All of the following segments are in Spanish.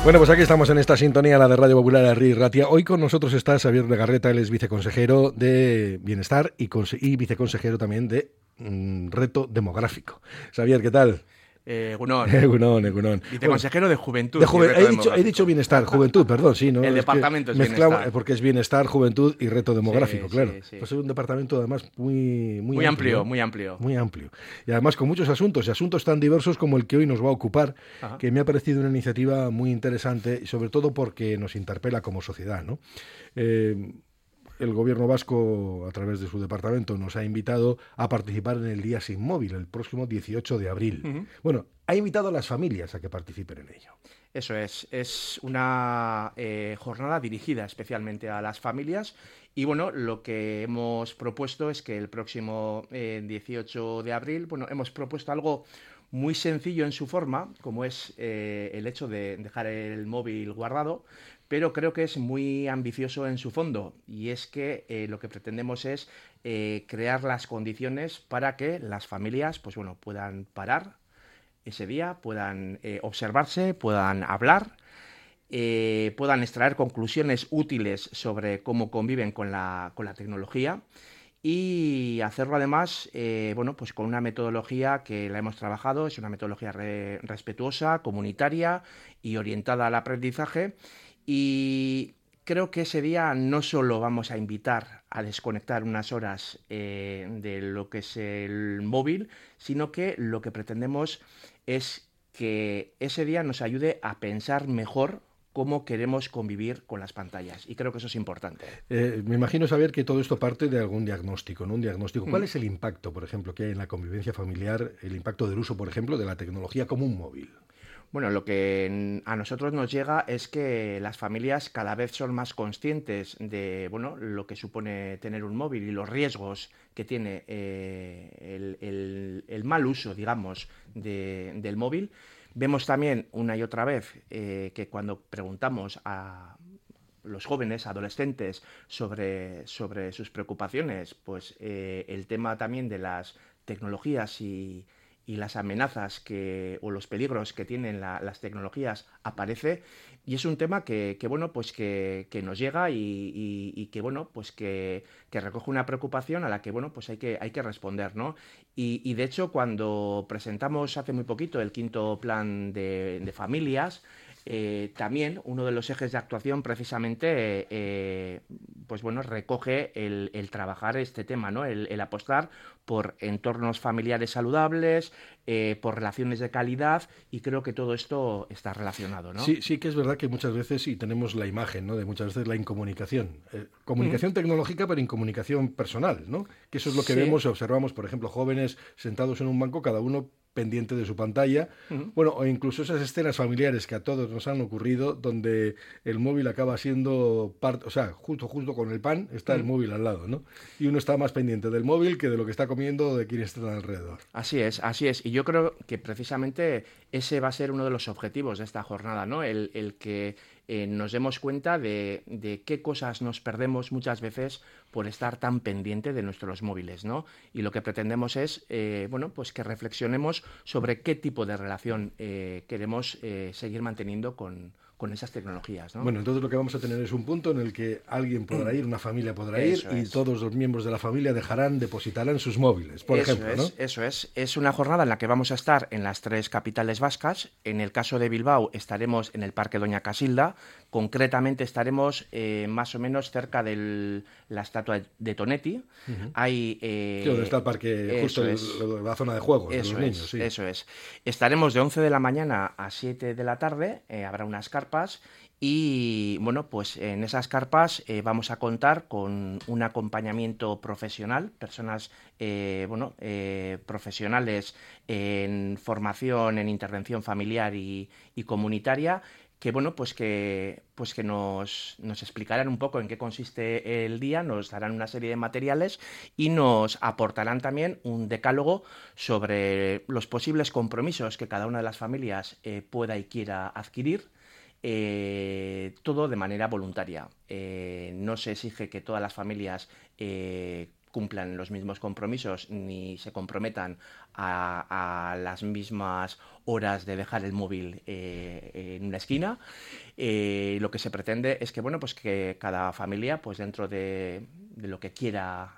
Bueno, pues aquí estamos en esta sintonía, la de Radio Popular Herri Ratia. Hoy con nosotros está Xavier Legarreta, él es viceconsejero de Bienestar y viceconsejero también de Reto Demográfico. Xavier, ¿qué tal? Egunon. Egunon. Viceconsejero de Juventud. He dicho Bienestar, Juventud, perdón, sí, ¿no? El departamento es Bienestar. Porque es Bienestar, Juventud y Reto Demográfico, Sí, claro. sí. Pues es un departamento además muy amplio, ¿no? muy amplio. Muy amplio. Y además con muchos asuntos, y asuntos tan diversos como el que hoy nos va a ocupar, Ajá. que me ha parecido una iniciativa muy interesante, y sobre todo porque nos interpela como sociedad, ¿no? El gobierno vasco, a través de su departamento, nos ha invitado a participar en el Día Sin Móvil, el próximo 18 de abril. Uh-huh. Bueno, ha invitado a las familias a que participen en ello. Eso es una jornada dirigida especialmente a las familias y bueno, lo que hemos propuesto es que el próximo 18 de abril, bueno, hemos propuesto algo muy sencillo en su forma, como es el hecho de dejar el móvil guardado, pero creo que es muy ambicioso en su fondo y es que lo que pretendemos es crear las condiciones para que las familias pues bueno, puedan parar ese día, puedan observarse, puedan hablar, puedan extraer conclusiones útiles sobre cómo conviven con la tecnología y hacerlo además bueno, pues con una metodología que la hemos trabajado, es una metodología respetuosa, comunitaria y orientada al aprendizaje. Y creo que ese día no solo vamos a invitar a desconectar unas horas de lo que es el móvil, sino que lo que pretendemos es que ese día nos ayude a pensar mejor cómo queremos convivir con las pantallas. Y creo que eso es importante. Me imagino saber que todo esto parte de algún diagnóstico, ¿no? Un diagnóstico. ¿Cuál es el impacto, por ejemplo, que hay en la convivencia familiar, el impacto del uso, por ejemplo, de la tecnología como un móvil? Bueno, lo que a nosotros nos llega es que las familias cada vez son más conscientes de bueno, lo que supone tener un móvil y los riesgos que tiene el mal uso, digamos, del móvil. Vemos también una y otra vez que cuando preguntamos a los jóvenes, adolescentes, sobre sus preocupaciones, pues el tema también de las tecnologías y las amenazas o los peligros que tienen las tecnologías aparece y es un tema que bueno, pues que nos llega y que bueno, pues que recoge una preocupación a la que bueno, pues hay que responder, ¿no? Y de hecho cuando presentamos hace muy poquito el quinto plan de familias, también uno de los ejes de actuación precisamente pues bueno, recoge el trabajar este tema, ¿no? El apostar por entornos familiares saludables, por relaciones de calidad y creo que todo esto está relacionado, ¿no? Sí que es verdad que muchas veces sí tenemos la imagen, ¿no? De muchas veces la incomunicación. Comunicación tecnológica, pero incomunicación personal, ¿no? Que eso es lo que vemos y observamos, por ejemplo, jóvenes sentados en un banco, cada uno pendiente de su pantalla, bueno, o incluso esas escenas familiares que a todos nos han ocurrido, donde el móvil acaba siendo parte, o sea, justo con el pan está el móvil al lado, ¿no? Y uno está más pendiente del móvil que de lo que está comiendo o de quién está alrededor. Así es. Y yo creo que precisamente ese va a ser uno de los objetivos de esta jornada, ¿no? El que nos demos cuenta de qué cosas nos perdemos muchas veces por estar tan pendiente de nuestros móviles, ¿no? Y lo que pretendemos es, bueno, pues que reflexionemos sobre qué tipo de relación queremos seguir manteniendo con esas tecnologías, ¿no? Bueno, entonces lo que vamos a tener es un punto en el que alguien podrá ir, una familia podrá ir y todos los miembros de la familia depositarán sus móviles, por ejemplo, ¿no? Eso es. Es una jornada en la que vamos a estar en las 3 capitales vascas. En el caso de Bilbao estaremos en el Parque Doña Casilda. Concretamente estaremos más o menos cerca de la estatua de Tonetti. Hay, donde está el parque, justo la zona de juegos de los niños. Sí. Eso es. Estaremos de 11 de la mañana a 7 de la tarde. Habrá unas carpas. Y bueno, pues en esas carpas vamos a contar con un acompañamiento profesional, personas profesionales en formación, en intervención familiar y comunitaria, que bueno, pues que nos explicarán un poco en qué consiste el día, nos darán una serie de materiales y nos aportarán también un decálogo sobre los posibles compromisos que cada una de las familias pueda y quiera adquirir. Todo de manera voluntaria. No se exige que todas las familias cumplan los mismos compromisos ni se comprometan a las mismas horas de dejar el móvil en una esquina. Lo que se pretende es que, bueno, pues que cada familia, pues dentro de lo que quiera,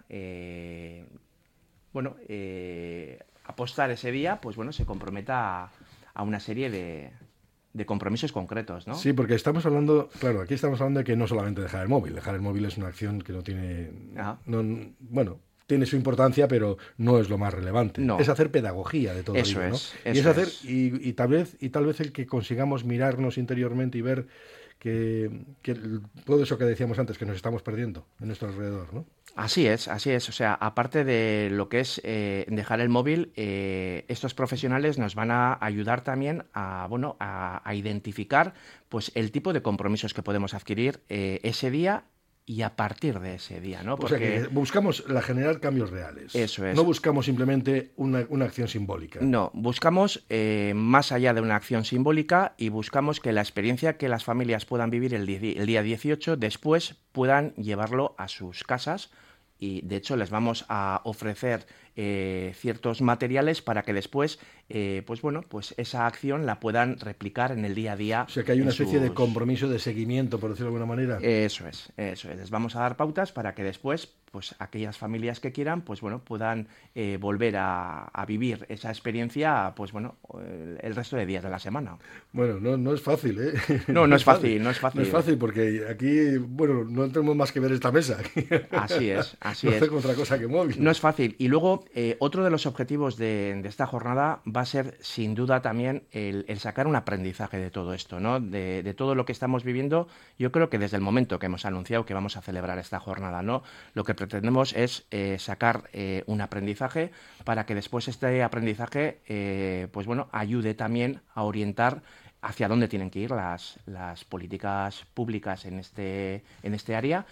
apostar ese día, pues bueno, se comprometa a una serie de compromisos concretos, ¿no? Sí, porque estamos hablando, claro, aquí estamos hablando de que no solamente dejar el móvil. Dejar el móvil es una acción que no tiene, bueno, tiene su importancia, pero no es lo más relevante. No. Es hacer pedagogía de todo ello, ¿no? Y es hacer, y tal vez el que consigamos mirarnos interiormente y ver que todo eso que decíamos antes, que nos estamos perdiendo en nuestro alrededor, ¿no? Así es. O sea, aparte de lo que es dejar el móvil, estos profesionales nos van a ayudar también a identificar pues el tipo de compromisos que podemos adquirir ese día y a partir de ese día, ¿no? Porque... O sea, que buscamos generar cambios reales. Eso es. No buscamos simplemente una acción simbólica. No, buscamos más allá de una acción simbólica y buscamos que la experiencia que las familias puedan vivir el día 18 después puedan llevarlo a sus casas y, de hecho, les vamos a ofrecer ciertos materiales para que después, pues esa acción la puedan replicar en el día a día. O sea, que hay una especie de compromiso de seguimiento, por decirlo de alguna manera. Eso es. Les vamos a dar pautas para que después, pues aquellas familias que quieran, pues bueno, puedan volver a vivir esa experiencia, pues bueno, el resto de días de la semana. Bueno, no es fácil, ¿eh? No es fácil. No es fácil porque aquí, bueno, no tenemos más que ver esta mesa. Así es. No hacemos otra cosa que móvil. No es fácil. Y luego, otro de los objetivos de esta jornada va a ser, sin duda, también el sacar un aprendizaje de todo esto, ¿no? De todo lo que estamos viviendo. Yo creo que desde el momento que hemos anunciado que vamos a celebrar esta jornada, ¿no? Lo que pretendemos es sacar un aprendizaje para que después este aprendizaje, pues bueno, ayude también a orientar hacia dónde tienen que ir las políticas públicas en este área.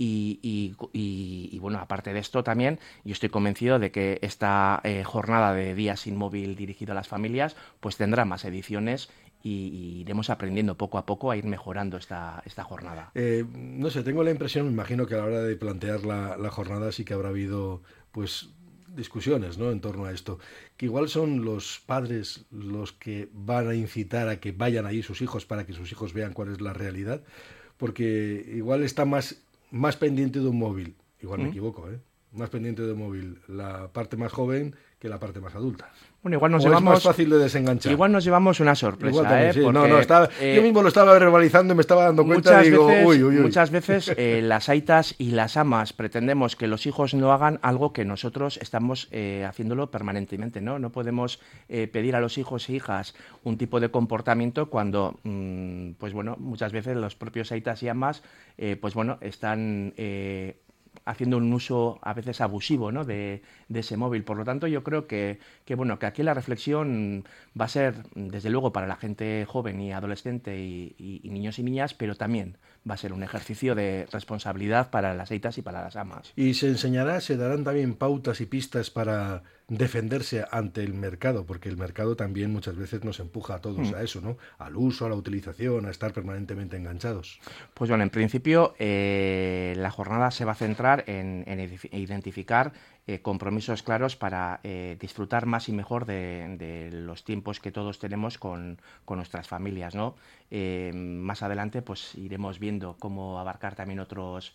Y bueno, aparte de esto también, yo estoy convencido de que esta jornada de Día Sin Móvil dirigido a las familias, pues tendrá más ediciones y iremos aprendiendo poco a poco a ir mejorando esta jornada. No sé, tengo la impresión, me imagino que a la hora de plantear la jornada sí que habrá habido, pues, discusiones, ¿no?, en torno a esto, que igual son los padres los que van a incitar a que vayan allí sus hijos para que sus hijos vean cuál es la realidad, porque igual está más pendiente de un móvil, igual me equivoco, más pendiente de un móvil la parte más joven que la parte más adulta. Bueno, igual es más fácil de desenganchar. Igual nos llevamos una sorpresa, también, sí. Porque, yo mismo lo estaba verbalizando y me estaba dando cuenta y digo, uy. Muchas veces las aitas y las amas pretendemos que los hijos no hagan algo que nosotros estamos haciéndolo permanentemente, ¿no? No podemos pedir a los hijos e hijas un tipo de comportamiento cuando, pues bueno, muchas veces los propios aitas y amas, pues bueno, están haciendo un uso a veces abusivo, ¿no?, de ese móvil. Por lo tanto, yo creo que aquí la reflexión va a ser, desde luego, para la gente joven y adolescente y niños y niñas, pero también va a ser un ejercicio de responsabilidad para las aitas y para las amas. Y se darán también pautas y pistas para defenderse ante el mercado, porque el mercado también muchas veces nos empuja a todos a eso, ¿no?, al uso, a la utilización, a estar permanentemente enganchados. Pues bueno, en principio la jornada se va a centrar en identificar compromisos claros para disfrutar más y mejor de los tiempos que todos tenemos con nuestras familias, ¿no? Más adelante pues iremos viendo cómo abarcar también otros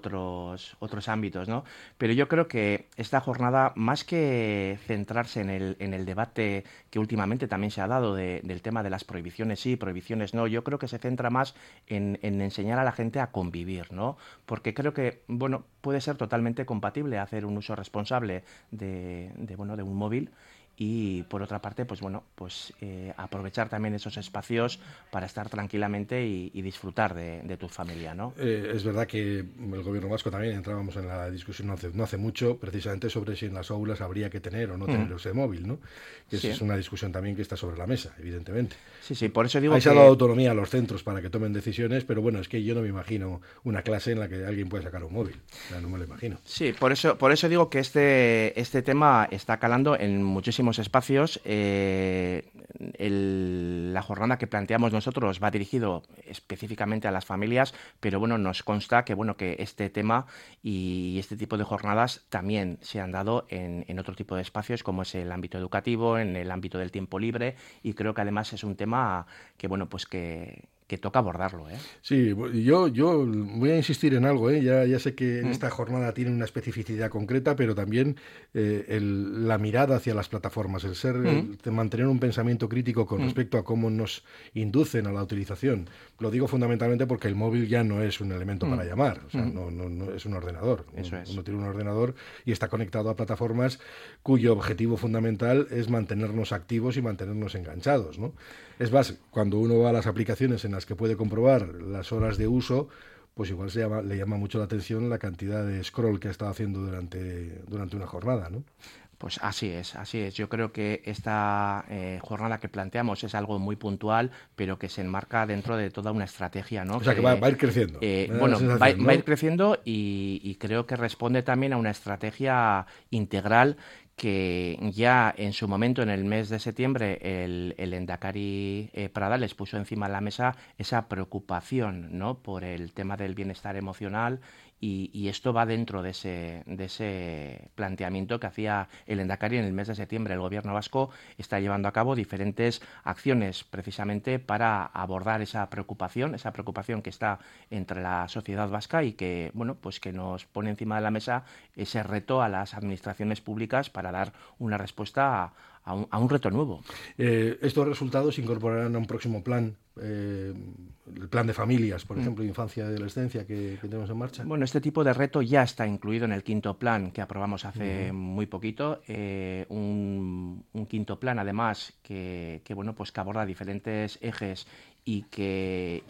ámbitos, ¿no? Pero yo creo que esta jornada, más que centrarse en el debate que últimamente también se ha dado del tema de las prohibiciones sí, prohibiciones no, yo creo que se centra más en enseñar a la gente a convivir, ¿no? Porque creo que, bueno, puede ser totalmente compatible hacer un uso responsable de un móvil y, por otra parte, pues bueno, pues aprovechar también esos espacios para estar tranquilamente y disfrutar de tu familia, ¿no? Es verdad que el gobierno vasco también entrábamos en la discusión no hace mucho, precisamente sobre si en las aulas habría que tener o no tener ese móvil, ¿no? Que sí. Es una discusión también que está sobre la mesa, evidentemente. Sí, por eso digo Ahí se ha dado autonomía a los centros para que tomen decisiones, pero bueno, es que yo no me imagino una clase en la que alguien pueda sacar un móvil. O sea, no me lo imagino. Sí, por eso digo que este tema está calando en muchísimos próximos espacios, la jornada que planteamos nosotros va dirigido específicamente a las familias, pero bueno, nos consta que este tema y este tipo de jornadas también se han dado en otro tipo de espacios, como es el ámbito educativo, en el ámbito del tiempo libre, y creo que además es un tema que toca abordarlo, ¿eh? Sí, yo voy a insistir en algo, ¿eh? Ya sé que esta jornada tiene una especificidad concreta, pero también la mirada hacia las plataformas, el mantener un pensamiento crítico con respecto a cómo nos inducen a la utilización. Lo digo fundamentalmente porque el móvil ya no es un elemento para llamar, o sea, no es un ordenador. Uno tiene un ordenador y está conectado a plataformas cuyo objetivo fundamental es mantenernos activos y mantenernos enganchados, ¿no? Es más, cuando uno va a las aplicaciones en las que puede comprobar las horas de uso, pues igual le llama mucho la atención la cantidad de scroll que ha estado haciendo durante una jornada, ¿no? Pues así es. Yo creo que esta jornada que planteamos es algo muy puntual, pero que se enmarca dentro de toda una estrategia, ¿no? O sea, que va a ir creciendo. Va a ir creciendo y creo que responde también a una estrategia integral que ya en su momento, en el mes de septiembre, el Lehendakari Pradales puso encima de la mesa esa preocupación, ¿no?, por el tema del bienestar emocional, y esto va dentro de ese planteamiento que hacía el Lehendakari en el mes de septiembre. El Gobierno vasco está llevando a cabo diferentes acciones precisamente para abordar esa preocupación que está entre la sociedad vasca y que, que nos pone encima de la mesa ese reto a las administraciones públicas para dar una respuesta a un reto nuevo. Estos resultados se incorporarán a un próximo plan, el plan de familias, por ejemplo, infancia y adolescencia que tenemos en marcha. Bueno, este tipo de reto ya está incluido en el quinto plan que aprobamos hace muy poquito. Un quinto plan, además, que aborda diferentes ejes y que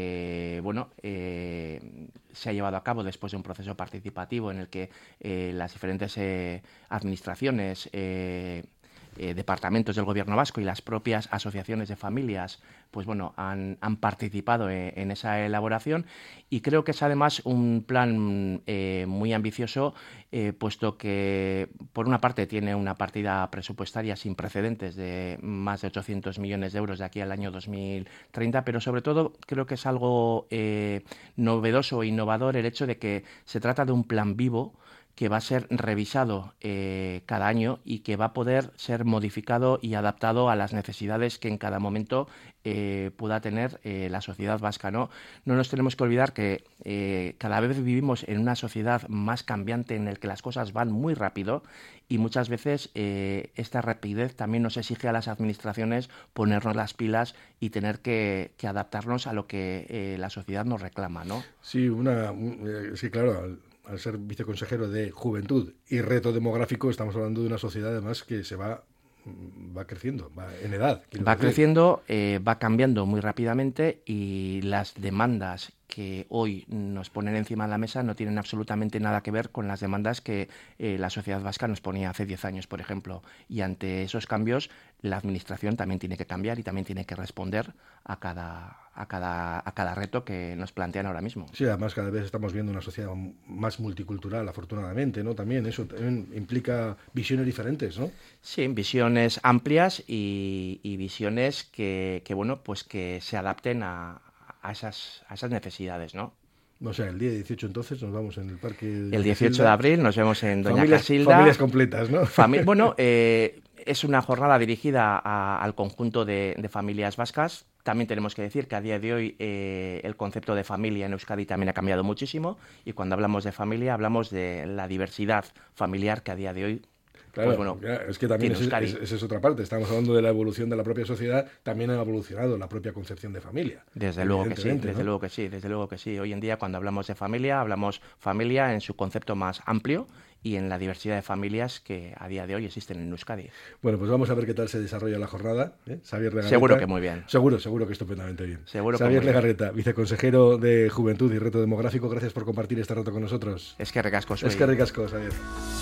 se ha llevado a cabo después de un proceso participativo en el que las diferentes administraciones, departamentos del Gobierno vasco y las propias asociaciones de familias han participado en esa elaboración, y creo que es además un plan muy ambicioso, puesto que por una parte tiene una partida presupuestaria sin precedentes de más de 800 millones de euros de aquí al año 2030, pero sobre todo creo que es algo novedoso e innovador el hecho de que se trata de un plan vivo que va a ser revisado cada año y que va a poder ser modificado y adaptado a las necesidades que en cada momento pueda tener la sociedad vasca, ¿no? No nos tenemos que olvidar que cada vez vivimos en una sociedad más cambiante, en la que las cosas van muy rápido, y muchas veces esta rapidez también nos exige a las administraciones ponernos las pilas y tener que adaptarnos a lo que la sociedad nos reclama, ¿no? Sí, sí, claro. Al ser viceconsejero de Juventud y Reto Demográfico, estamos hablando de una sociedad además que va creciendo, va en edad. Va creciendo, va cambiando muy rápidamente, y las demandas que hoy nos ponen encima de la mesa no tienen absolutamente nada que ver con las demandas que la sociedad vasca nos ponía hace 10 años, por ejemplo. Y ante esos cambios, la administración también tiene que cambiar y también tiene que responder a cada reto que nos plantean ahora mismo. Sí, además cada vez estamos viendo una sociedad más multicultural, afortunadamente, ¿no? También eso también implica visiones diferentes, ¿no? Sí, visiones amplias y visiones que se adapten a esas necesidades, ¿no? O sea, el día 18 entonces nos vamos en el parque de el 18 Casilda. de abril nos vemos en Doña Casilda. Familias completas, ¿no? Es una jornada dirigida al conjunto de familias vascas. También tenemos que decir que a día de hoy el concepto de familia en Euskadi también ha cambiado muchísimo, y cuando hablamos de familia hablamos de la diversidad familiar que a día de hoy... Claro, es que también esa es otra parte. Estamos hablando de la evolución de la propia sociedad, también ha evolucionado la propia concepción de familia. Desde luego que sí. Hoy en día, cuando hablamos de familia, hablamos familia en su concepto más amplio y en la diversidad de familias que a día de hoy existen en Euskadi. Bueno, pues vamos a ver qué tal se desarrolla la jornada. Xabier Legarreta. Seguro que muy bien. Seguro que estupendamente bien. Xabier Legarreta, viceconsejero de Juventud y Reto Demográfico, gracias por compartir este rato con nosotros. Es que ricasco, Xabier.